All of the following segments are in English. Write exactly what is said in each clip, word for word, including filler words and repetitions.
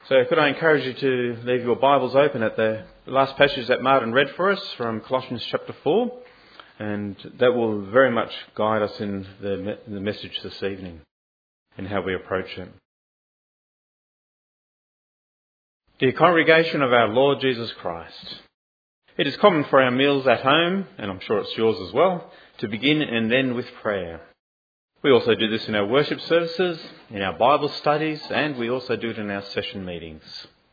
So could I encourage you to leave your Bibles open at the last passage that Martin read for us from Colossians chapter four, and that will very much guide us in the, in the message this evening and how we approach it. Dear congregation of our Lord Jesus Christ, it is common for our meals at home, and I'm sure it's yours as well, to begin and end with prayer. We also do this in our worship services, in our Bible studies, and we also do it in our session meetings.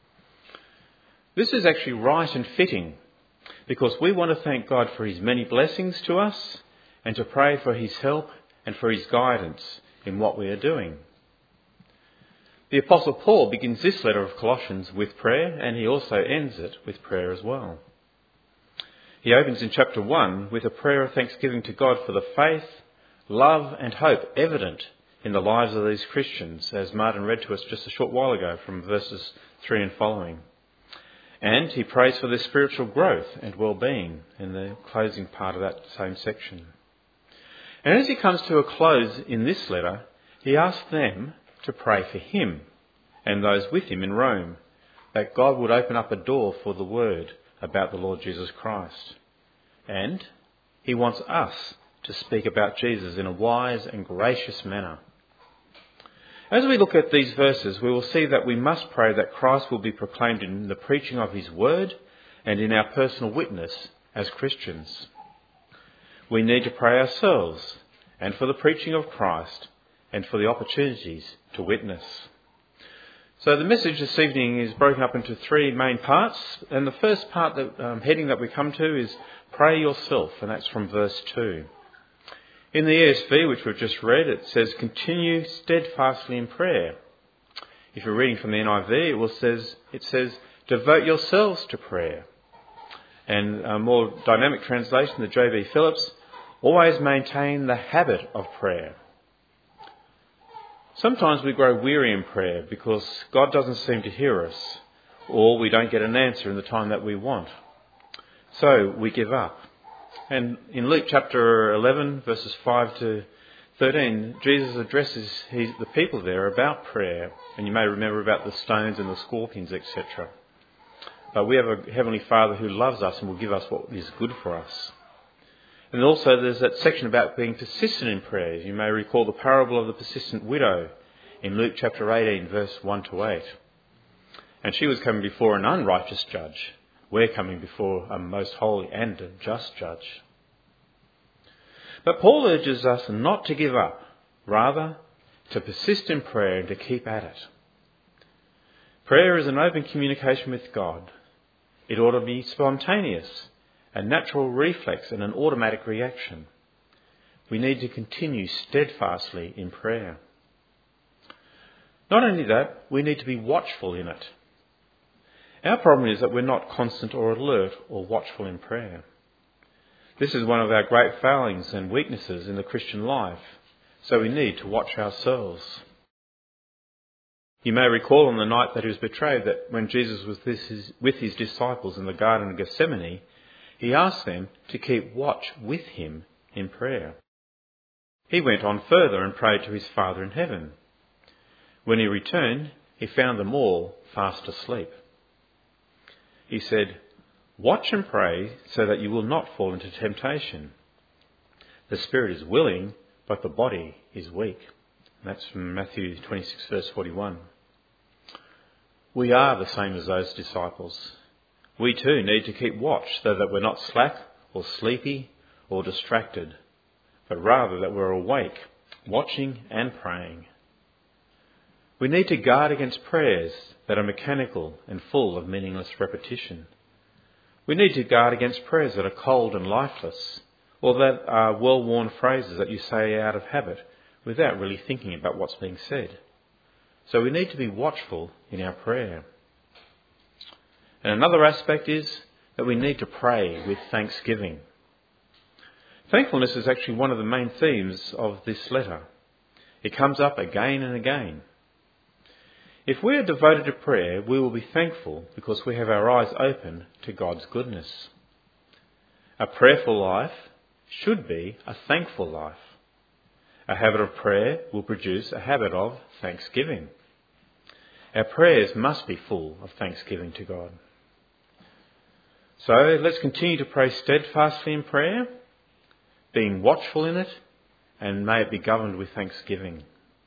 This is actually right and fitting because we want to thank God for his many blessings to us and to pray for his help and for his guidance in what we are doing. The Apostle Paul begins this letter of Colossians with prayer, and he also ends it with prayer as well. He opens in chapter one with a prayer of thanksgiving to God for the faith, love and hope evident in the lives of these Christians, as Martin read to us just a short while ago from verses three and following. And he prays for their spiritual growth and well-being in the closing part of that same section. And as he comes to a close in this letter, he asks them to pray for him and those with him in Rome, that God would open up a door for the word about the Lord Jesus Christ. And he wants us to speak about Jesus in a wise and gracious manner. As we look at these verses, we will see that we must pray that Christ will be proclaimed in the preaching of his word and in our personal witness as Christians. We need to pray ourselves and for the preaching of Christ and for the opportunities to witness. So the message this evening is broken up into three main parts, and the first part, the um, heading that we come to is pray yourself, and that's from verse two. In the E S V, which we've just read, it says, continue steadfastly in prayer. If you're reading from the N I V, it, will says, it says, devote yourselves to prayer. And a more dynamic translation, the J B Phillips, always maintain the habit of prayer. Sometimes we grow weary in prayer because God doesn't seem to hear us, or we don't get an answer in the time that we want. So we give up. And in Luke chapter eleven, verses five to thirteen, Jesus addresses his, the people there about prayer. And you may remember about the stones and the scorpions, et cetera. But we have a Heavenly Father who loves us and will give us what is good for us. And also there's that section about being persistent in prayer. You may recall the parable of the persistent widow in Luke chapter eighteen, verse one to eight. And she was coming before an unrighteous judge. We're coming before a most holy and a just judge. But Paul urges us not to give up, rather to persist in prayer and to keep at it. Prayer is an open communication with God. It ought to be spontaneous, a natural reflex and an automatic reaction. We need to continue steadfastly in prayer. Not only that, we need to be watchful in it. Our problem is that we're not constant or alert or watchful in prayer. This is one of our great failings and weaknesses in the Christian life, so we need to watch ourselves. You may recall on the night that he was betrayed that when Jesus was with his disciples in the Garden of Gethsemane, he asked them to keep watch with him in prayer. He went on further and prayed to his Father in heaven. When he returned, he found them all fast asleep. He said, watch and pray so that you will not fall into temptation. The spirit is willing, but the body is weak. And that's from Matthew twenty-six, verse forty-one. We are the same as those disciples. We too need to keep watch so that we're not slack or sleepy or distracted, but rather that we're awake, watching and praying. We need to guard against prayers that are mechanical and full of meaningless repetition. We need to guard against prayers that are cold and lifeless, or that are well-worn phrases that you say out of habit without really thinking about what's being said. So we need to be watchful in our prayer. And another aspect is that we need to pray with thanksgiving. Thankfulness is actually one of the main themes of this letter. It comes up again and again. If we are devoted to prayer, we will be thankful because we have our eyes open to God's goodness. A prayerful life should be a thankful life. A habit of prayer will produce a habit of thanksgiving. our prayers must be full of thanksgiving to God. So let's continue to pray steadfastly in prayer, being watchful in it, and may it be governed with thanksgiving.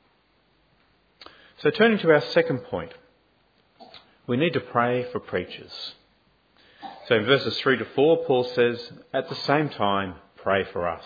So turning to our second point, we need to pray for preachers. So in verses three to four, Paul says, at the same time, pray for us.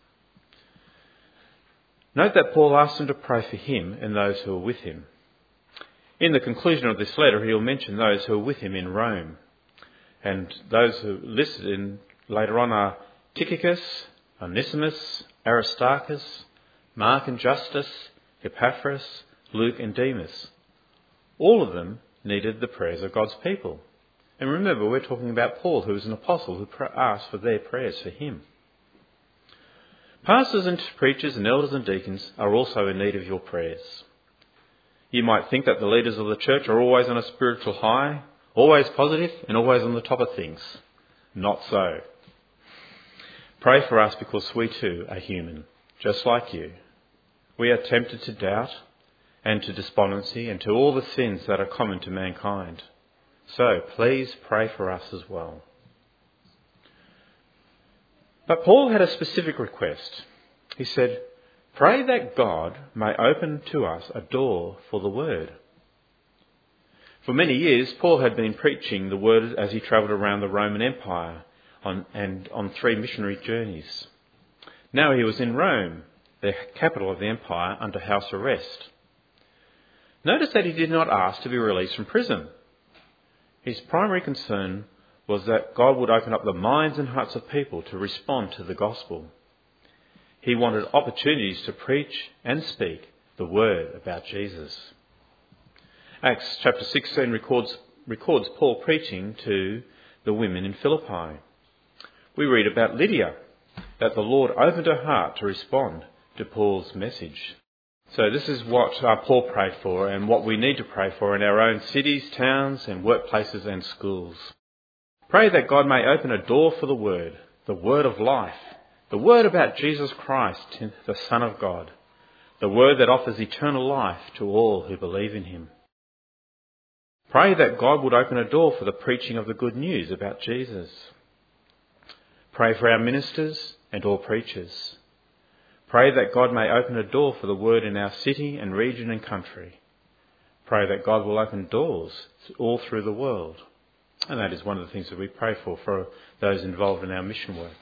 Note that Paul asks them to pray for him and those who are with him. In the conclusion of this letter, he will mention those who are with him in Rome. And those who are listed in later on are Tychicus, Onesimus, Aristarchus, Mark and Justus, Epaphras, Luke and Demas. All of them needed the prayers of God's people. And remember, we're talking about Paul, who was an apostle, who asked for their prayers for him. Pastors and preachers and elders and deacons are also in need of your prayers. You might think that the leaders of the church are always on a spiritual high, always positive and always on the top of things. Not so. Pray for us because we too are human, just like you. We are tempted to doubt and to despondency and to all the sins that are common to mankind. So please pray for us as well. But Paul had a specific request. He said, pray that God may open to us a door for the word. For many years, Paul had been preaching the word as he travelled around the Roman Empire on, and on three missionary journeys. Now he was in Rome, the capital of the empire, under house arrest. Notice that he did not ask to be released from prison. His primary concern was that God would open up the minds and hearts of people to respond to the gospel. He wanted opportunities to preach and speak the word about Jesus. Acts chapter sixteen records, records Paul preaching to the women in Philippi. We read about Lydia, that the Lord opened her heart to respond to Paul's message. So this is what uh, Paul prayed for and what we need to pray for in our own cities, towns and workplaces and schools. Pray that God may open a door for the word, the word of life, the word about Jesus Christ, the Son of God, the word that offers eternal life to all who believe in him. Pray that God would open a door for the preaching of the good news about Jesus. Pray for our ministers and all preachers. Pray that God may open a door for the word in our city and region and country. Pray that God will open doors all through the world. And that is one of the things that we pray for, for those involved in our mission work.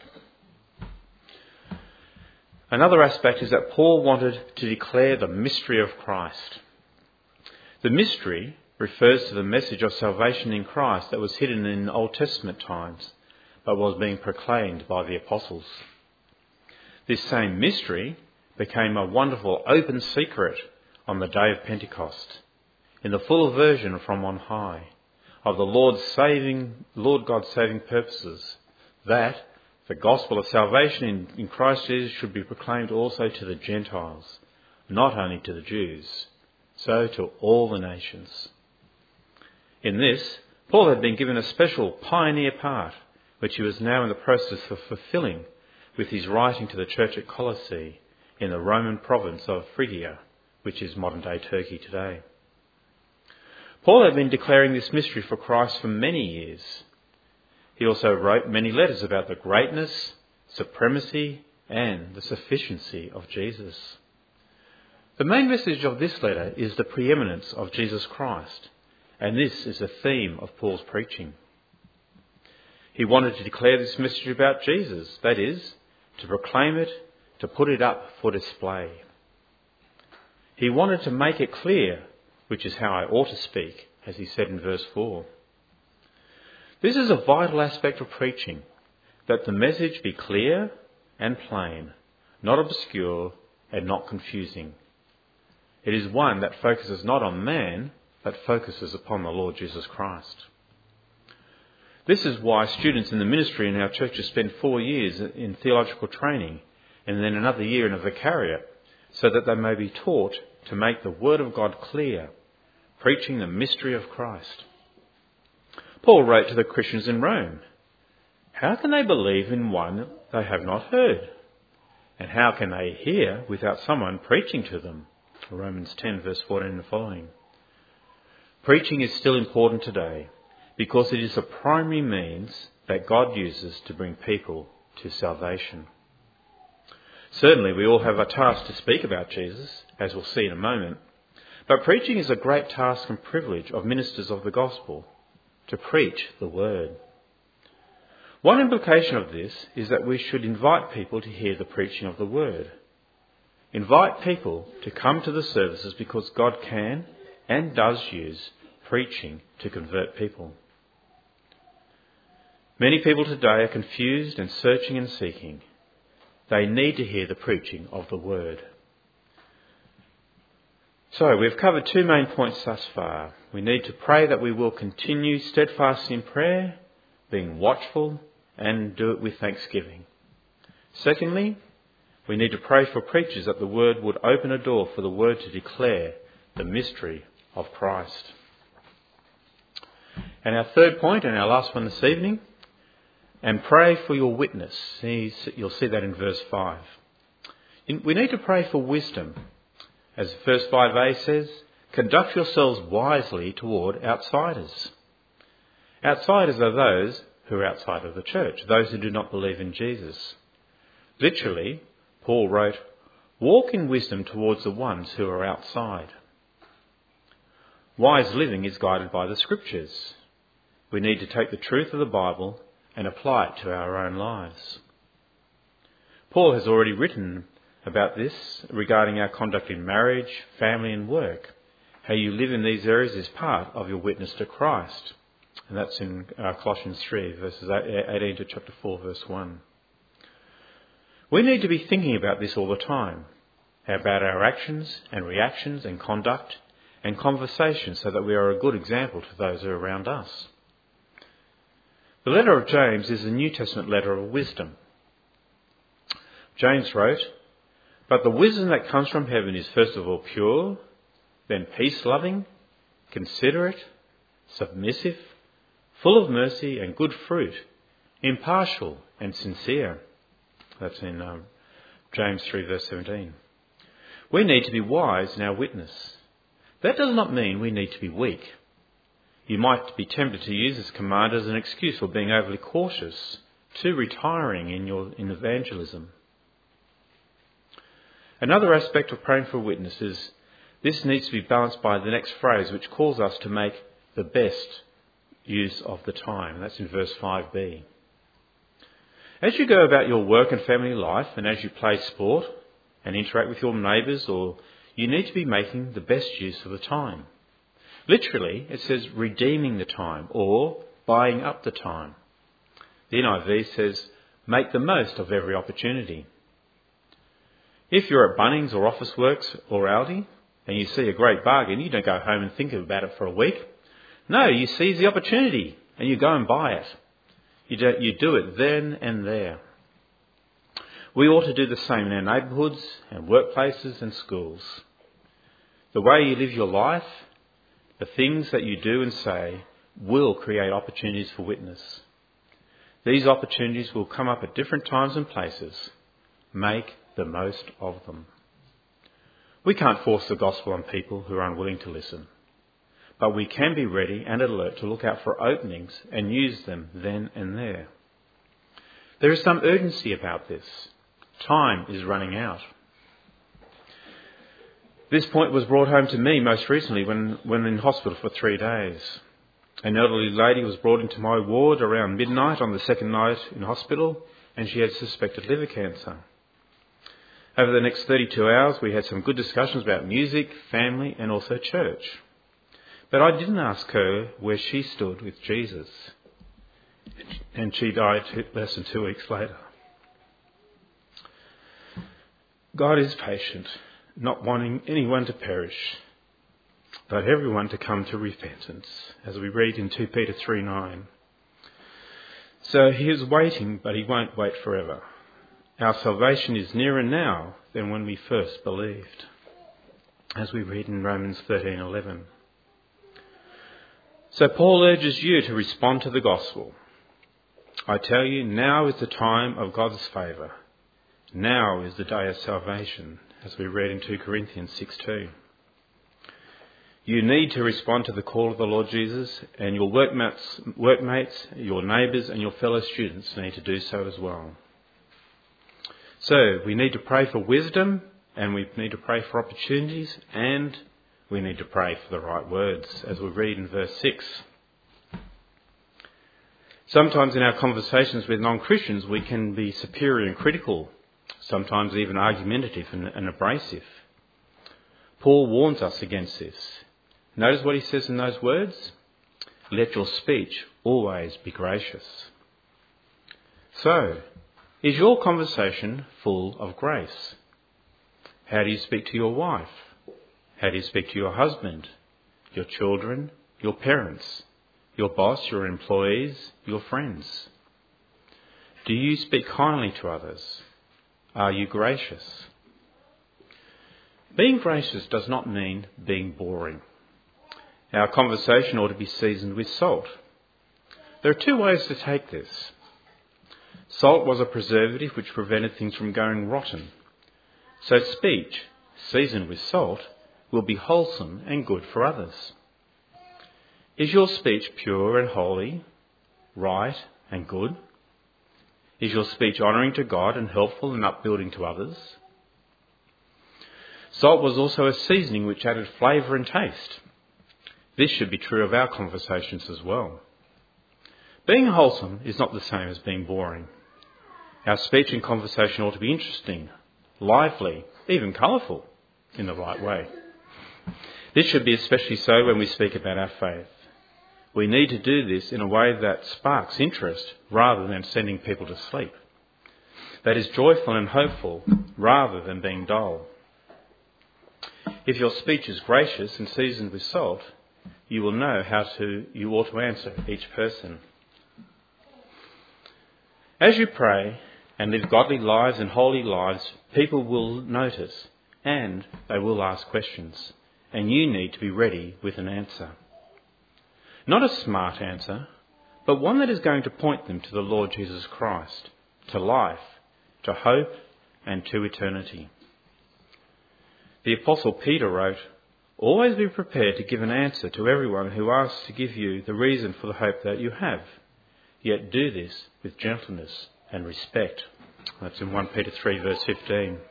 Another aspect is that Paul wanted to declare the mystery of Christ. The mystery refers to the message of salvation in Christ that was hidden in Old Testament times, but was being proclaimed by the apostles. This same mystery became a wonderful open secret on the day of Pentecost, in the full version from on high, of the Lord's saving, Lord God's saving purposes, that the gospel of salvation in, in Christ Jesus should be proclaimed also to the Gentiles, not only to the Jews, so to all the nations. In this, Paul had been given a special pioneer part, which he was now in the process of fulfilling with his writing to the church at Colossae in the Roman province of Phrygia, which is modern-day Turkey today. Paul had been declaring this mystery for Christ for many years. He also wrote many letters about the greatness, supremacy, and the sufficiency of Jesus. The main message of this letter is the preeminence of Jesus Christ, and this is the theme of Paul's preaching. He wanted to declare this message about Jesus, that is, to proclaim it, to put it up for display. He wanted to make it clear, which is how I ought to speak, as he said in verse four. This is a vital aspect of preaching, that the message be clear and plain, not obscure and not confusing. It is one that focuses not on man, but focuses upon the Lord Jesus Christ. This is why students in the ministry in our churches spend four years in theological training and then another year in a vicariate, so that they may be taught to make the word of God clear, preaching the mystery of Christ. Paul wrote to the Christians in Rome, how can they believe in one they have not heard? And how can they hear without someone preaching to them? Romans ten verse fourteen and following. Preaching is still important today because it is a primary means that God uses to bring people to salvation. Certainly we all have a task to speak about Jesus, as we'll see in a moment, but preaching is a great task and privilege of ministers of the gospel, to preach the word. One implication of this is that we should invite people to hear the preaching of the word. Invite people to come to the services because God can and does use preaching to convert people. Many people today are confused and searching and seeking. They need to hear the preaching of the word. So we've covered two main points thus far. We need to pray that we will continue steadfast in prayer, being watchful, and do it with thanksgiving. Secondly, we need to pray for preachers that the word would open a door for the word to declare the mystery of Christ. And our third point, and our last one this evening, and pray for your witness. You'll see that in verse five. We need to pray for wisdom. As verse five a says, conduct yourselves wisely toward outsiders. Outsiders are those who are outside of the church, those who do not believe in Jesus. Literally, Paul wrote, walk in wisdom towards the ones who are outside. Wise living is guided by the Scriptures. We need to take the truth of the Bible and apply it to our own lives. Paul has already written about this regarding our conduct in marriage, family and work. How you live in these areas is part of your witness to Christ. And that's in uh, Colossians three, verses eighteen to chapter four, verse one. We need to be thinking about this all the time, about our actions and reactions and conduct and conversation, so that we are a good example to those who are around us. The letter of James is a New Testament letter of wisdom. James wrote, but the wisdom that comes from heaven is first of all pure, then peace-loving, considerate, submissive, full of mercy and good fruit, impartial and sincere. That's in um, James three, verse seventeen. We need to be wise in our witness. That does not mean we need to be weak. You might be tempted to use this command as an excuse for being overly cautious, too retiring in your in evangelism. Another aspect of praying for a witness is this needs to be balanced by the next phrase, which calls us to make the best use of the time. That's in verse five b. As you go about your work and family life, and as you play sport and interact with your neighbours, or you need to be making the best use of the time. Literally, it says redeeming the time or buying up the time. The N I V says make the most of every opportunity. If you're at Bunnings or Officeworks or Aldi and you see a great bargain, you don't go home and think about it for a week. No, you seize the opportunity and you go and buy it. You do, you do it then and there. We ought to do the same in our neighbourhoods and workplaces and schools. The way you live your life, the things that you do and say, will create opportunities for witness. These opportunities will come up at different times and places. Make the most of them. We can't force the gospel on people who are unwilling to listen, but we can be ready and alert to look out for openings and use them then and there. There is some urgency about this. Time is running out. This point was brought home to me most recently when, when in hospital for three days. An elderly lady was brought into my ward around midnight on the second night in hospital, and she had suspected liver cancer. Over the next thirty-two hours, we had some good discussions about music, family, and also church. But I didn't ask her where she stood with Jesus. And she died less than two weeks later. God is patient, not wanting anyone to perish, but everyone to come to repentance, as we read in Second Peter three nine. So he is waiting, but he won't wait forever. Our salvation is nearer now than when we first believed, as we read in Romans thirteen eleven. So Paul urges you to respond to the gospel. I tell you, now is the time of God's favour. Now is the day of salvation, as we read in Second Corinthians six two. You need to respond to the call of the Lord Jesus, and your workmates, workmates, your neighbours and your fellow students need to do so as well. So we need to pray for wisdom, and we need to pray for opportunities, and we need to pray for the right words, as we read in verse six. Sometimes in our conversations with non-Christians we can be superior and critical, sometimes even argumentative and, and abrasive. Paul warns us against this. Notice what he says in those words. Let your speech always be gracious. So, is your conversation full of grace? How do you speak to your wife? How do you speak to your husband, your children, your parents, your boss, your employees, your friends? Do you speak kindly to others? Are you gracious? Being gracious does not mean being boring. Our conversation ought to be seasoned with salt. There are two ways to take this. Salt was a preservative which prevented things from going rotten. So speech, seasoned with salt, will be wholesome and good for others. Is your speech pure and holy, right and good? Is your speech honouring to God and helpful and upbuilding to others? Salt was also a seasoning which added flavour and taste. This should be true of our conversations as well. Being wholesome is not the same as being boring. Our speech and conversation ought to be interesting, lively, even colourful, in the right way. This should be especially so when we speak about our faith. We need to do this in a way that sparks interest rather than sending people to sleep. That is joyful and hopeful rather than being dull. If your speech is gracious and seasoned with salt, you will know how to, you ought to answer each person. As you pray and live godly lives and holy lives, people will notice and they will ask questions, and you need to be ready with an answer. Not a smart answer, but one that is going to point them to the Lord Jesus Christ, to life, to hope, and to eternity. The Apostle Peter wrote, "Always be prepared to give an answer to everyone who asks to give you the reason for the hope that you have. Yet do this with gentleness and respect." That's in First Peter three verse fifteen.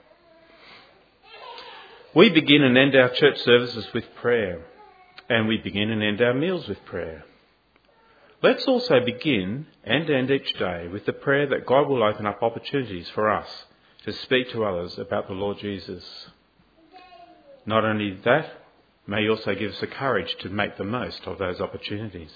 We begin and end our church services with prayer, and we begin and end our meals with prayer. Let's also begin and end each day with the prayer that God will open up opportunities for us to speak to others about the Lord Jesus. Not only that, may He also give us the courage to make the most of those opportunities.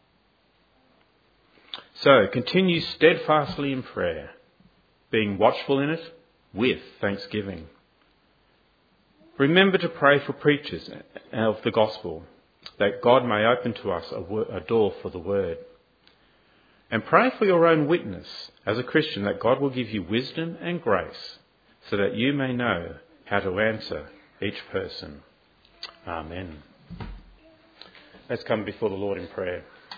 So, continue steadfastly in prayer, being watchful in it with thanksgiving. Remember to pray for preachers of the gospel, that God may open to us a door for the word. And pray for your own witness as a Christian, that God will give you wisdom and grace so that you may know how to answer each person. Amen. Let's come before the Lord in prayer.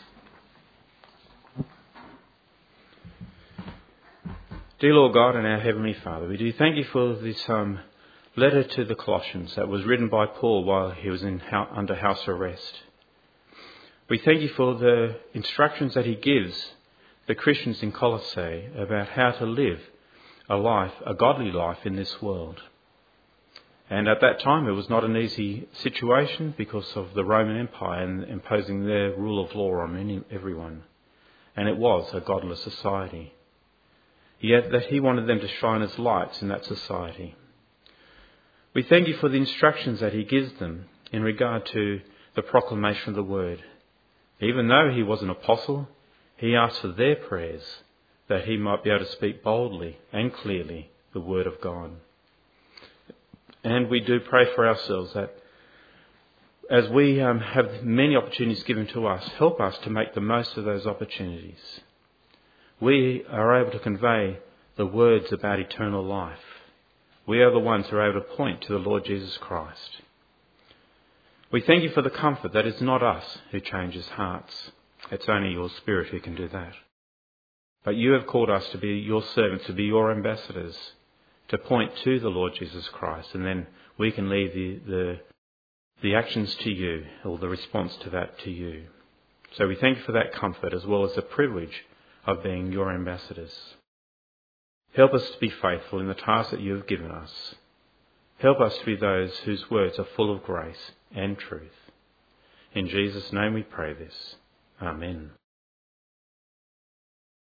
Dear Lord God and our Heavenly Father, we do thank you for this um, letter to the Colossians that was written by Paul while he was in under house arrest. We thank you for the instructions that he gives the Christians in Colossae about how to live a life, a godly life in this world. And at that time it was not an easy situation because of the Roman Empire and imposing their rule of law on any, everyone. And it was a godless society. Yet that he wanted them to shine as lights in that society. We thank you for the instructions that he gives them in regard to the proclamation of the word. Even though he was an apostle, he asked for their prayers that he might be able to speak boldly and clearly the word of God. And we do pray for ourselves that as we um, have many opportunities given to us, help us to make the most of those opportunities. We are able to convey the words about eternal life. We are the ones who are able to point to the Lord Jesus Christ. We thank you for the comfort that it's not us who changes hearts. It's only your Spirit who can do that. But you have called us to be your servants, to be your ambassadors, to point to the Lord Jesus Christ, and then we can leave the, the the actions to you, or the response to that to you. So we thank you for that comfort as well as the privilege of being your ambassadors. Help us to be faithful in the task that you have given us. Help us to be those whose words are full of grace and truth. In Jesus' name we pray this. Amen.